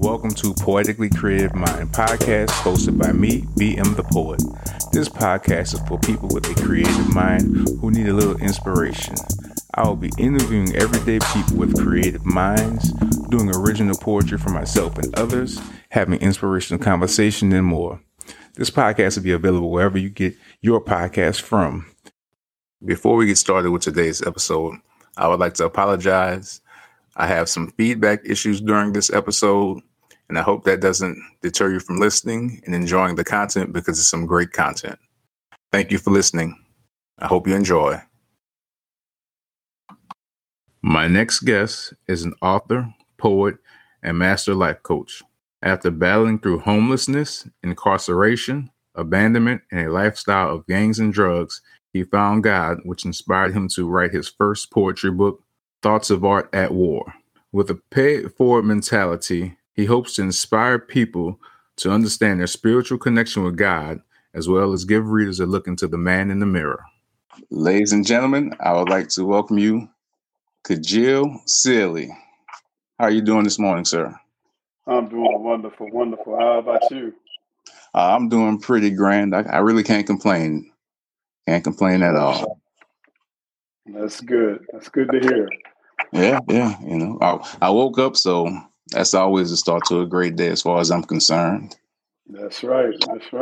Welcome to Poetically Creative Mind podcast, hosted by me, BM the Poet. This podcast is for people with a creative mind who need a little inspiration. I will be interviewing everyday people with creative minds, doing original poetry for myself and others, having inspirational conversation, and more. This podcast will be available wherever you get your podcast from. Before we get started with today's episode, I would like to apologize. I have some feedback issues during this episode, and I hope that doesn't deter you from listening and enjoying the content because it's some great content. Thank you for listening. I hope you enjoy. My next guest is an author, poet, and master life coach. After battling through homelessness, incarceration, abandonment, and a lifestyle of gangs and drugs, he found God, which inspired him to write his first poetry book, Thoughts of Art at War. With a pay-it-forward mentality, he hopes to inspire people to understand their spiritual connection with God, as well as give readers a look into the man in the mirror. Ladies and gentlemen, I would like to welcome you, Kajil Sealy. How are you doing this morning, sir? I'm doing wonderful. How about you? I'm doing pretty grand. I really can't complain. Can't complain at all. That's good. That's good to hear. Yeah. You know, I woke up, so that's always a start to a great day as far as I'm concerned. That's right.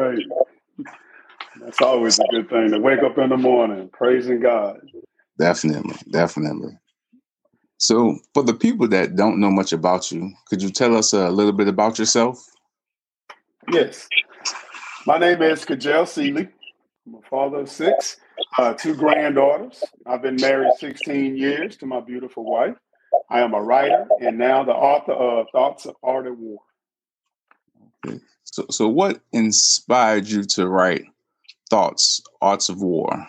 That's always a good thing to wake up in the morning praising God. Definitely. So for the people that don't know much about you, could you tell us a little bit about yourself? Yes. My name is Kajil Sealy. I'm a father of 6, 2 granddaughters. I've been married 16 years to my beautiful wife. I am a writer and now the author of Thoughts of Art at War. Okay. So what inspired you to write Arts of War?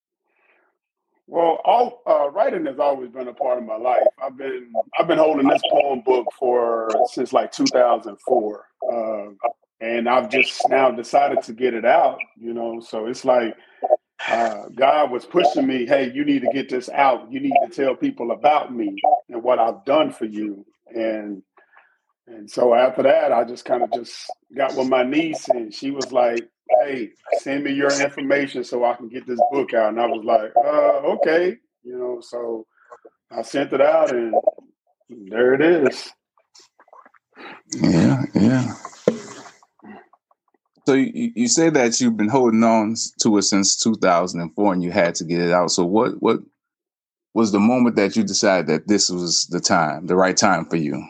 Well, writing has always been a part of my life. I've been holding this poem book since like 2004, and I've just now decided to get it out. So it's like God was pushing me. Hey, you need to get this out. You need to tell people about me and what I've done for you. And so after that, I just kind of got with my niece, and she was like, hey, send me your information so I can get this book out. And I was like, okay. So I sent it out, and there it is. Yeah. So you say that you've been holding on to it since 2004 and you had to get it out. So what was the moment that you decided that this was the right time for you?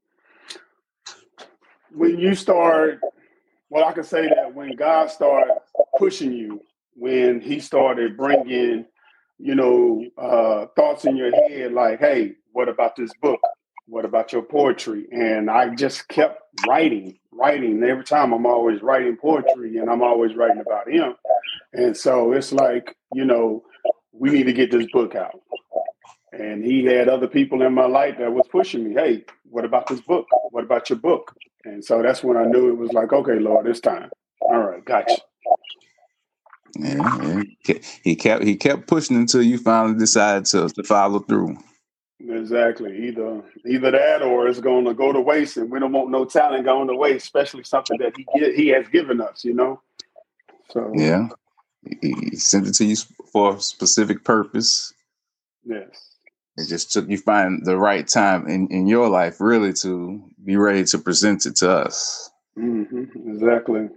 When you start, I can say that when God started pushing you, when he started bringing, thoughts in your head like, hey, what about this book? What about your poetry? And I just kept writing. Every time I'm always writing poetry, and I'm always writing about him. And so it's like, we need to get this book out. And he had other people in my life that was pushing me. Hey, what about this book? What about your book? And so that's when I knew it was like, okay, Lord, it's time. All right, gotcha. Yeah. He kept pushing until you finally decided to follow through. Exactly. Either that or it's going to go to waste, and we don't want no talent going to waste, especially something that he has given us, So yeah, he sent it to you for a specific purpose. Yes. It just took you find the right time in your life really to be ready to present it to us. Mm-hmm. Exactly.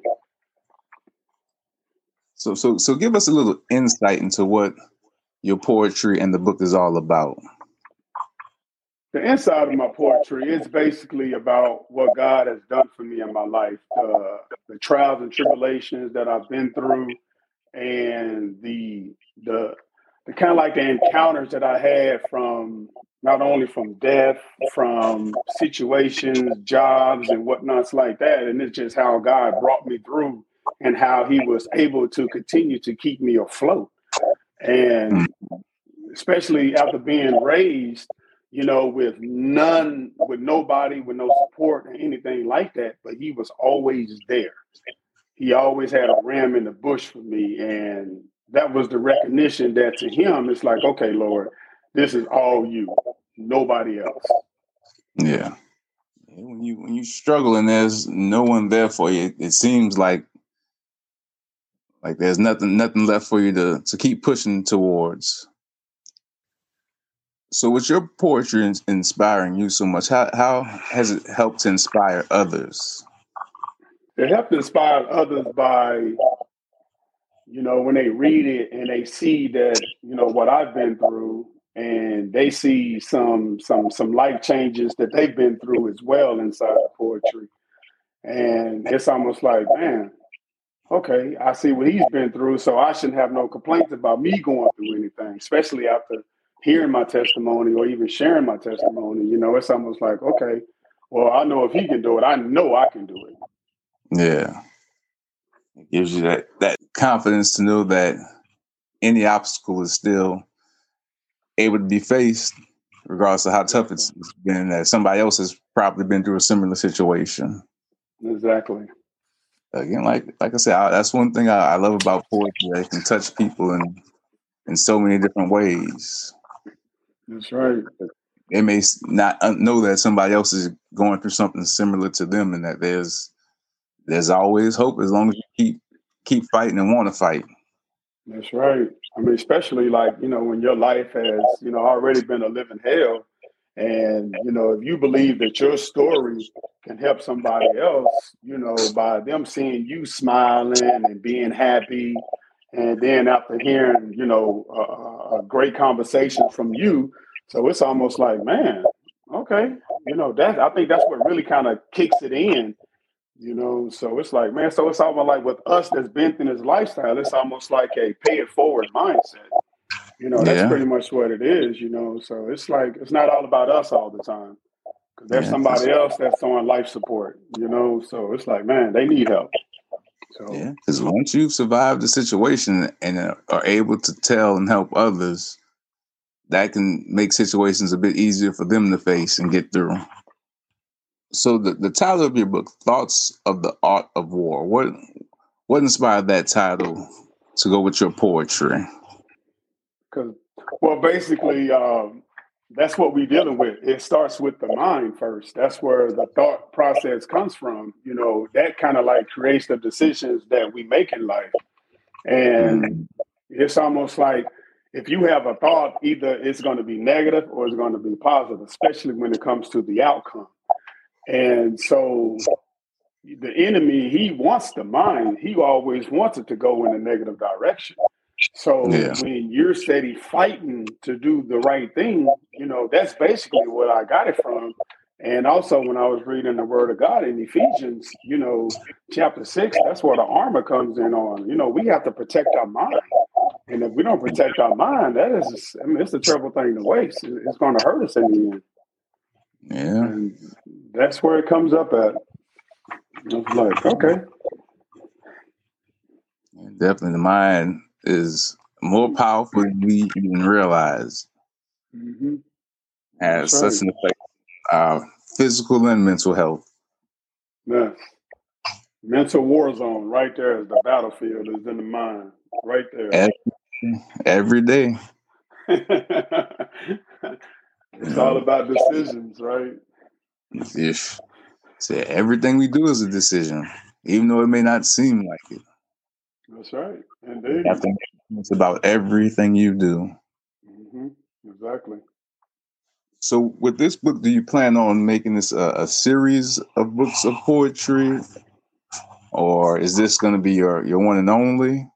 So give us a little insight into what your poetry and the book is all about. The inside of my poetry is basically about what God has done for me in my life, the trials and tribulations that I've been through, and the kind of like the encounters that I had from not only from death, from situations, jobs, and whatnots like that. And it's just how God brought me through and how he was able to continue to keep me afloat. And especially after being raised, with nobody, with no support or anything like that, but he was always there. He always had a ram in the bush for me. And that was the recognition that to him, it's like, okay, Lord, this is all you, nobody else. Yeah. When you struggle and there's no one there for you, it seems like there's nothing left for you to keep pushing towards. So with your poetry inspiring you so much, how has it helped to inspire others? It helped inspire others by, when they read it and they see that, what I've been through, and they see some life changes that they've been through as well inside the poetry. And it's almost like, man, okay, I see what he's been through, so I shouldn't have no complaints about me going through anything, especially after hearing my testimony or even sharing my testimony. It's almost like, okay, well, I know if he can do it, I know I can do it. Yeah. It gives you that confidence to know that any obstacle is still able to be faced, regardless of how tough it's been, that somebody else has probably been through a similar situation. Exactly. Again, like I said, that's one thing I love about poetry. It can touch people in so many different ways. That's right. They may not know that somebody else is going through something similar to them, and that there's always hope as long as you keep fighting and want to fight. That's right. I mean, especially when your life has, already been a living hell. And, if you believe that your story can help somebody else, by them seeing you smiling and being happy. And then after hearing, a great conversation from you. So it's almost like, man, okay. I think that's what really kind of kicks it in. So it's like, man, so it's almost like with us that's been through this lifestyle, it's almost like a pay it forward mindset. That's pretty much what it is, So it's like, it's not all about us all the time. Because there's somebody else that's on life support, So it's like, man, they need help. So, yeah, because once you've survived the situation and are able to tell and help others, that can make situations a bit easier for them to face and get through. So the title of your book, Thoughts of the Art of War, what inspired that title to go with your poetry? Well, basically, that's what we're dealing with. It starts with the mind first. That's where the thought process comes from. That kind of like creates the decisions that we make in life. And it's almost like if you have a thought, either it's going to be negative or it's going to be positive, especially when it comes to the outcome. And so the enemy, he wants the mind. He always wants it to go in a negative direction. So when you're steady fighting to do the right thing, that's basically what I got it from. And also when I was reading the word of God in Ephesians, chapter 6, that's where the armor comes in on. We have to protect our mind. And if we don't protect our mind, it's a terrible thing to waste. It's going to hurt us in the end. Yeah. And that's where it comes up at. I was like, okay. Definitely the mind is more powerful than we even realize. Mm-hmm. Has such an effect on our physical and mental health. Yes. Mental war zone right there is the battlefield, is in the mind. Right there. Every day. It's all about decisions, right? If everything we do is a decision, even though it may not seem like it. That's right. Indeed. You have to think about everything you do. Mm-hmm. Exactly. So with this book, do you plan on making this a series of books of poetry? Or is this going to be your one and only?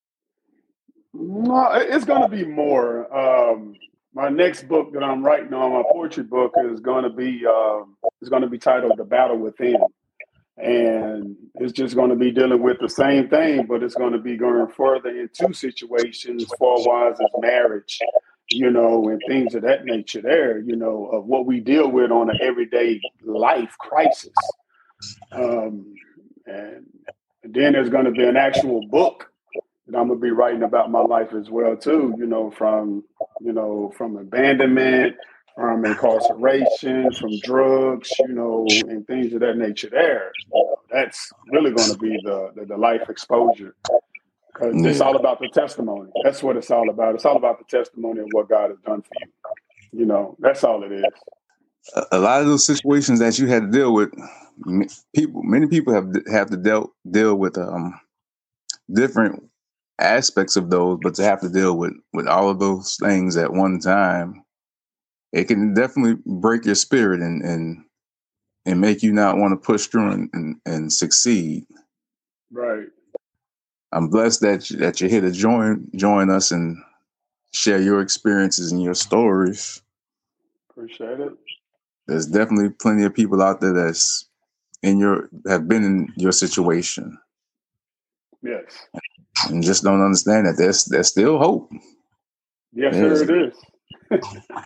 No, it's going to be more. My next book that I'm writing on, my poetry book, is going to be titled "The Battle Within," and it's just going to be dealing with the same thing, but it's going to be going further into situations, far-wise as marriage, and things of that nature. There, of what we deal with on an everyday life crisis, and then there's going to be an actual book that I'm going to be writing about my life as well too, from abandonment, from incarceration, from drugs, and things of that nature there. That's really going to be the life exposure, because it's all about the testimony. That's what it's all about. It's all about the testimony of what God has done for you. That's all it is. a lot of those situations that you had to deal with, many people have to deal with different aspects of those, but to have to deal with all of those things at one time, it can definitely break your spirit and make you not want to push through and succeed. Right. I'm blessed that you're here to join us and share your experiences and your stories. Appreciate it. There's definitely plenty of people out there have been in your situation. Yes. And just don't understand that there's still hope. Yes, sir, it is.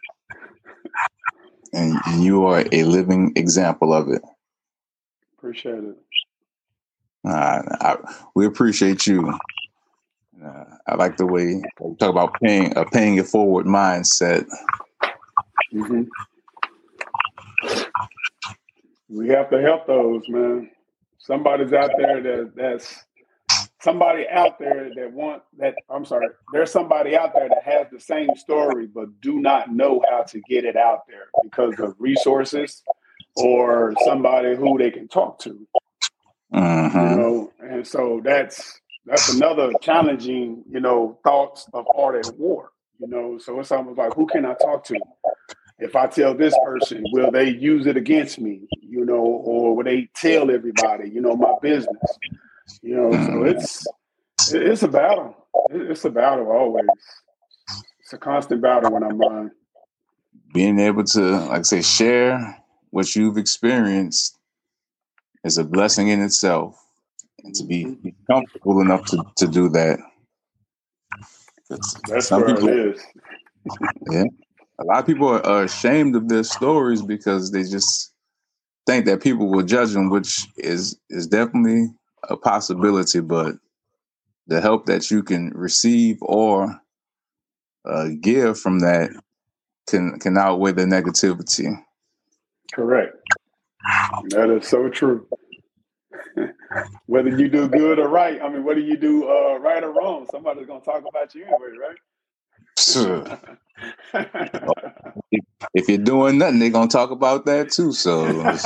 And you are a living example of it. Appreciate it. We appreciate you. I like the way you talk about paying it forward mindset. Mm-hmm. We have to help those, man. Somebody's out there that's somebody out there there's somebody out there that has the same story but do not know how to get it out there because of resources or somebody who they can talk to. Mm-hmm. And so that's another challenging, thoughts of art at war, so it's almost like, who can I talk to? If I tell this person, will they use it against me, or will they tell everybody, my business, so it's a battle. It's a battle always. It's a constant battle when I'm on. Being able to, like I say, share what you've experienced is a blessing in itself. And to be comfortable enough to do that. That's where it is. Yeah. A lot of people are ashamed of their stories because they just think that people will judge them, which is definitely a possibility, but the help that you can receive or give from that can outweigh the negativity. Correct. That is so true. Whether you do good or right, whether you do right or wrong, somebody's going to talk about you anyway, right? Sure. If you're doing nothing, they're going to talk about that too. So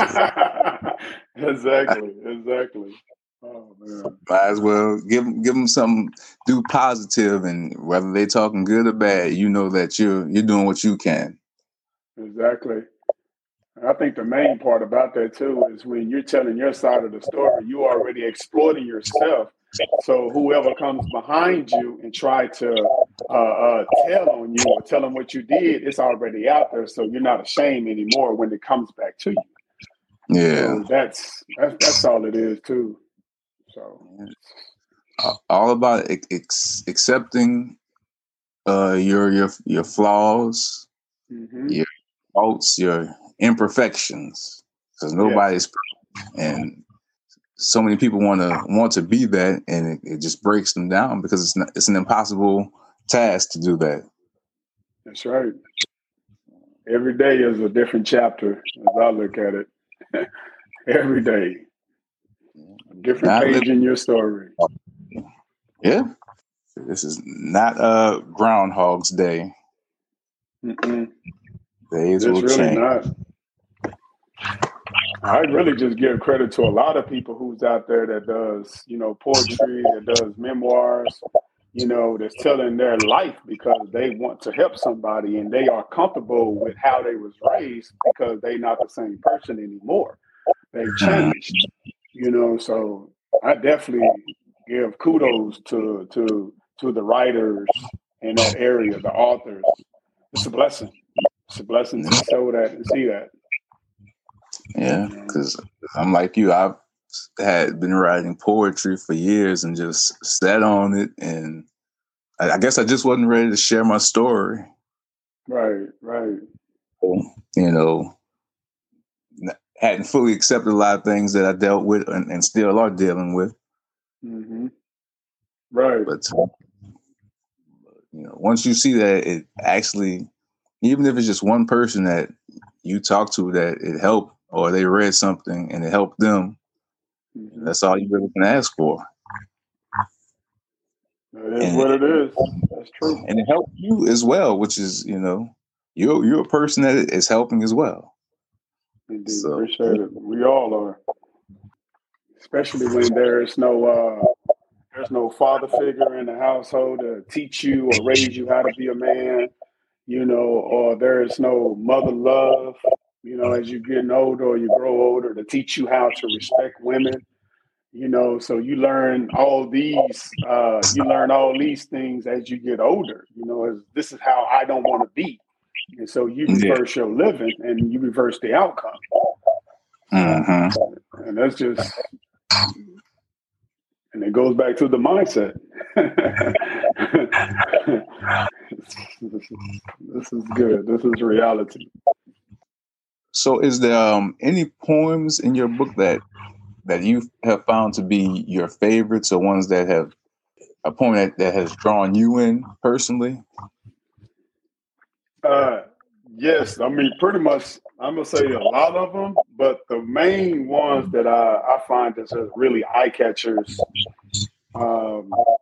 Exactly. Oh man! Might as well give them something, do positive, and whether they're talking good or bad, you know that you're doing what you can. Exactly. I think the main part about that too is when you're telling your side of the story, you are already exploiting yourself. So whoever comes behind you and try to tell on you or tell them what you did, it's already out there. So you're not ashamed anymore when it comes back to you. Yeah. So that's all it is too. So all about accepting your flaws, your faults, your imperfections, because nobody's perfect, and so many people want to be that, and it just breaks them down because it's an impossible task to do that. That's right. Every day is a different chapter as I look at it. Every day, a different page in your story. Yeah, this is not Groundhog's Day. Mm-mm. Days It's will really change. not. I really just give credit to a lot of people who's out there that does, poetry, that does memoirs, that's telling their life because they want to help somebody and they are comfortable with how they was raised because they're not the same person anymore. They've changed, so I definitely give kudos to the writers in that area, the authors. It's a blessing. It's a blessing to show that and see that. Yeah, because I'm like you. I've had been writing poetry for years and just sat on it, and I guess I just wasn't ready to share my story. Right. Hadn't fully accepted a lot of things that I dealt with and still are dealing with. Mm-hmm. Right. But once you see that it actually, even if it's just one person that you talk to that it helped, or they read something and it helped them, that's all you really can ask for. That is what it is. That's true. And it helped you as well, which is, you're a person that is helping as well. Indeed. So, Appreciate it. We all are, especially when there's no father figure in the household to teach you or raise you how to be a man, or there is no mother love, as you're getting older or you grow older to teach you how to respect women, so you learn all these things as you get older, as this is how I don't want to be. And so you yeah. reverse your living and you reverse the outcome. And that's just, and it goes back to the mindset. This is good. This is reality. So is there any poems in your book that you have found to be your favorites, or ones that have a poem that has drawn you in personally? Yes, I mean, pretty much, I'm going to say a lot of them, but the main ones that I find as really eye catchers, or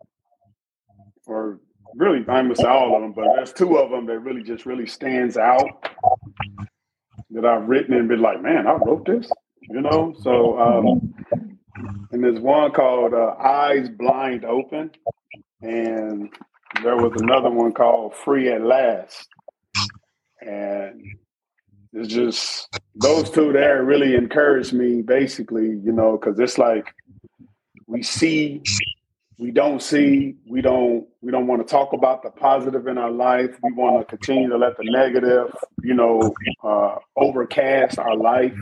really, I'm going to say all of them, but there's two of them that really stands out that I've written and been like, man, I wrote this, So, and there's one called Eyes Blind Open, and there was another one called Free at Last. And it's just those two there really encouraged me, basically, because it's like we see, we don't see, we don't want to talk about the positive in our life. We want to continue to let the negative, overcast our life,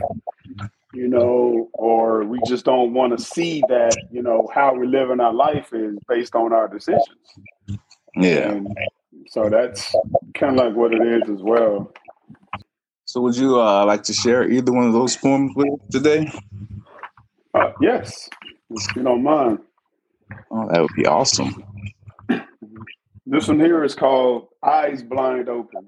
or we just don't want to see that, how we live in our life is based on our decisions. Yeah. And so that's kind of like what it is as well. So would you like to share either one of those poems with us today? Yes, if you don't mind. Oh, that would be awesome. This one here is called Eyes Blind Open.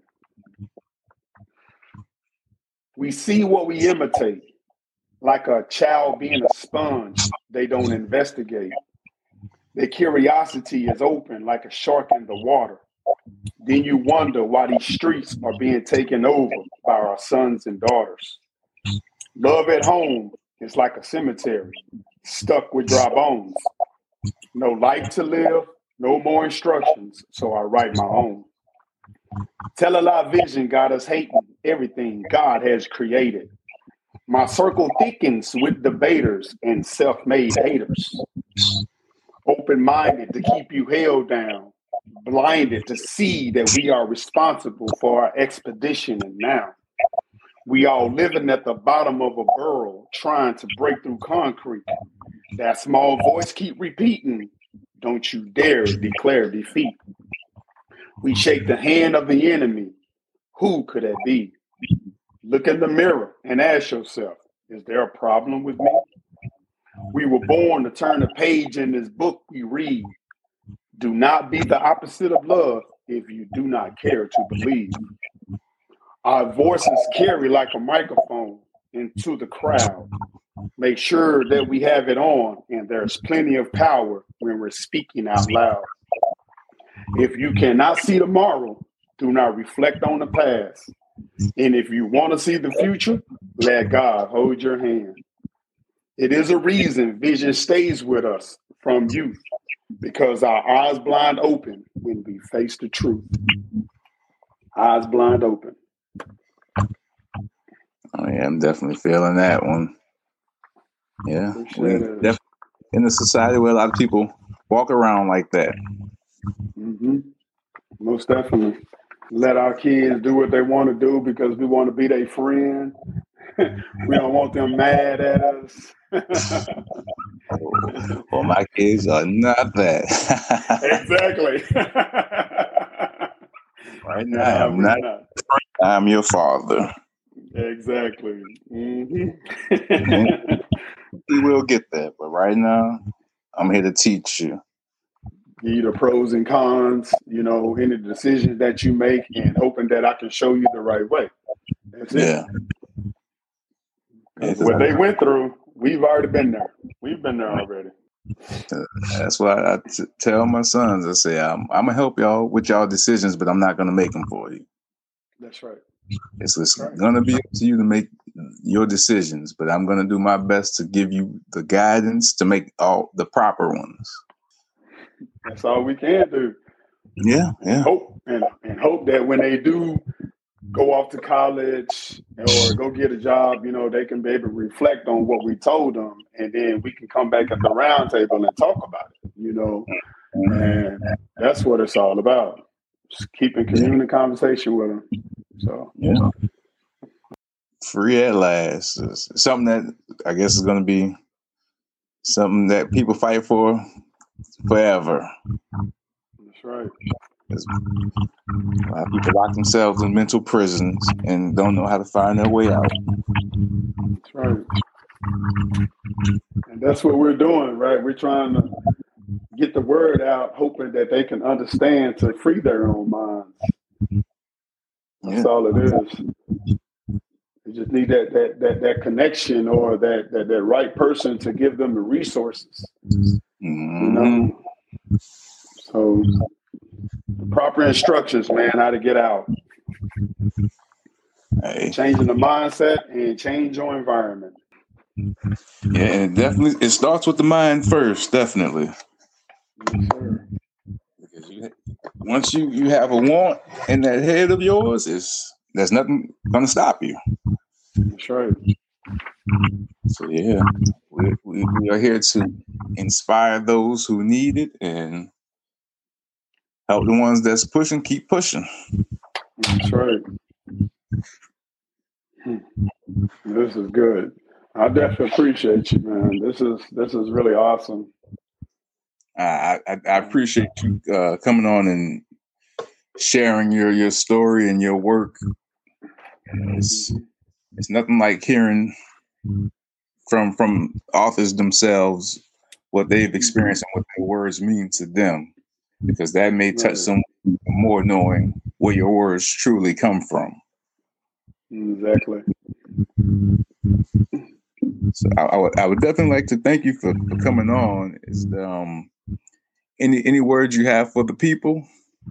We see what we imitate, like a child being a sponge. They don't investigate. Their curiosity is open like a shark in the water. Then you wonder why these streets are being taken over by our sons and daughters. Love at home is like a cemetery, stuck with dry bones. No life to live, no more instructions, so I write my own. Tell a lie vision got us hating everything God has created. My circle thickens with debaters and self-made haters. Open-minded to keep you held down, blinded to see that we are responsible for our expedition and now. We all living at the bottom of a burrow trying to break through concrete. That small voice keep repeating, don't you dare declare defeat. We shake the hand of the enemy. Who could that be? Look in the mirror and ask yourself, is there a problem with me? We were born to turn a page in this book we read. Do not be the opposite of love if you do not care to believe. Our voices carry like a microphone into the crowd. Make sure that we have it on and there's plenty of power when we're speaking out loud. If you cannot see tomorrow, do not reflect on the past. And if you want to see the future, let God hold your hand. It is a reason vision stays with us from youth, because our eyes blind open when we face the truth. Eyes blind open. Oh yeah, I'm definitely feeling that one. Yeah, we definitely in a society where a lot of people walk around like that. Mm-hmm. Most definitely. Let our kids do what they want to do because we want to be their friend. We don't want them mad at us. Well, my kids are not that. Exactly. Right now, I'm not. I'm your father. Exactly. Mm-hmm. We will get there, but right now, I'm here to teach you. Give you the pros and cons, any decisions that you make, and hoping that I can show you the right way. That's it. Yeah. What they went through, we've already been there. We've been there already. That's why I tell my sons, I say, I'm going to help y'all with y'all decisions, but I'm not going to make them for you. That's right. It's going to be up to you to make your decisions, but I'm going to do my best to give you the guidance to make all the proper ones. That's all we can do. Yeah. Hope that when they do go off to college or go get a job, they can be able to reflect on what we told them, and then we can come back at the round table and talk about it, and that's what it's all about. Just keeping community conversation with them. So, yeah. Free at last. It's something that I guess is going to be something that people fight for forever. That's right. A lot of people lock themselves in mental prisons and don't know how to find their way out. That's right. And that's what we're doing, right? We're trying to get the word out, hoping that they can understand to free their own minds. That's all it is. You just need that connection or that right person to give them the resources. Mm-hmm. So the proper instructions, man, how to get out. Hey. Changing the mindset and change your environment. Yeah, and it starts with the mind first, definitely. Yes, sir. Because once you have a want in that head of yours, there's nothing gonna stop you. That's right. So yeah, we are here to inspire those who need it and help the ones that's pushing keep pushing. That's right. This is good. I definitely appreciate you, man. This is really awesome. I appreciate you coming on and sharing your story and your work. It's nothing like hearing from authors themselves what they've experienced and what their words mean to them, because that may touch someone more knowing where your words truly come from. Exactly. So I would definitely like to thank you for coming on. Is any words you have for the people?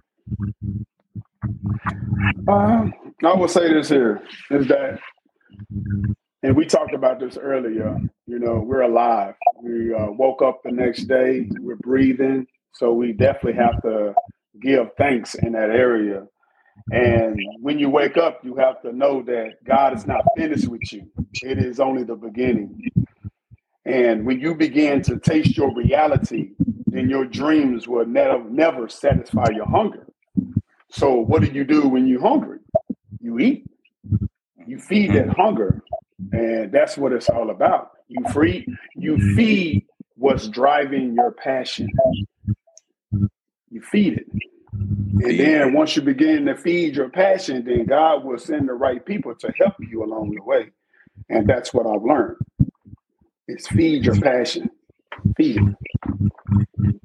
I will say this here is that, and we talked about this earlier, we're alive. We woke up the next day, we're breathing. So we definitely have to give thanks in that area. And when you wake up, you have to know that God is not finished with you. It is only the beginning. And when you begin to taste your reality, then your dreams will never satisfy your hunger. So what do you do when you're hungry? You eat. You feed that hunger. And that's what it's all about. You feed what's driving your passion. You feed it. And then once you begin to feed your passion, then God will send the right people to help you along the way. And that's what I've learned. It's feed your passion. Feed it.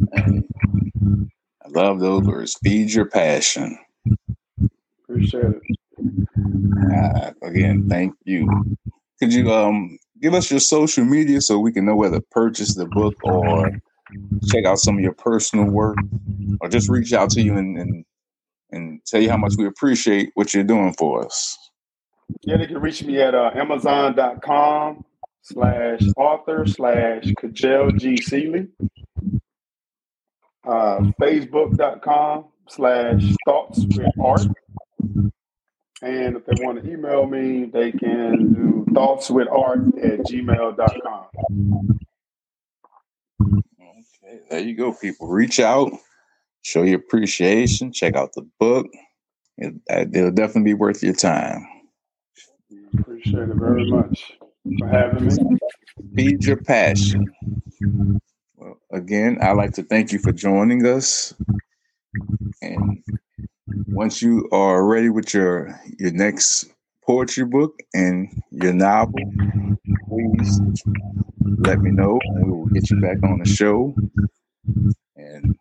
I love those words. Feed your passion. Appreciate it. Again, thank you. Could you give us your social media so we can know whether to purchase the book or check out some of your personal work, or just reach out to you and tell you how much we appreciate what you're doing for us? Yeah, they can reach me at Amazon.com/author/Kajel G. Seeley. Facebook.com/Thoughts with Art. And if they want to email me, they can do thoughtswithart@gmail.com. Okay, there you go, people. Reach out, show your appreciation, check out the book. It'll definitely be worth your time. Appreciate it very much for having me. Feed your passion. Well, again, I'd like to thank you for joining us. And once you are ready with your next poetry book and your novel, please let me know, and we will get you back on the show and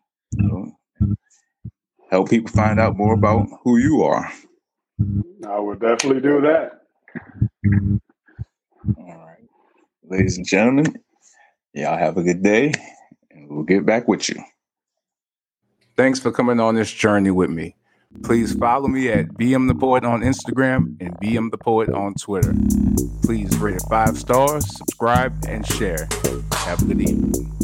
help people find out more about who you are. I will definitely do that. All right. Ladies and gentlemen, y'all have a good day, and we'll get back with you. Thanks for coming on this journey with me. Please follow me at BM the Poet on Instagram and BM the Poet on Twitter. Please rate it 5 stars, subscribe, and share. Have a good evening.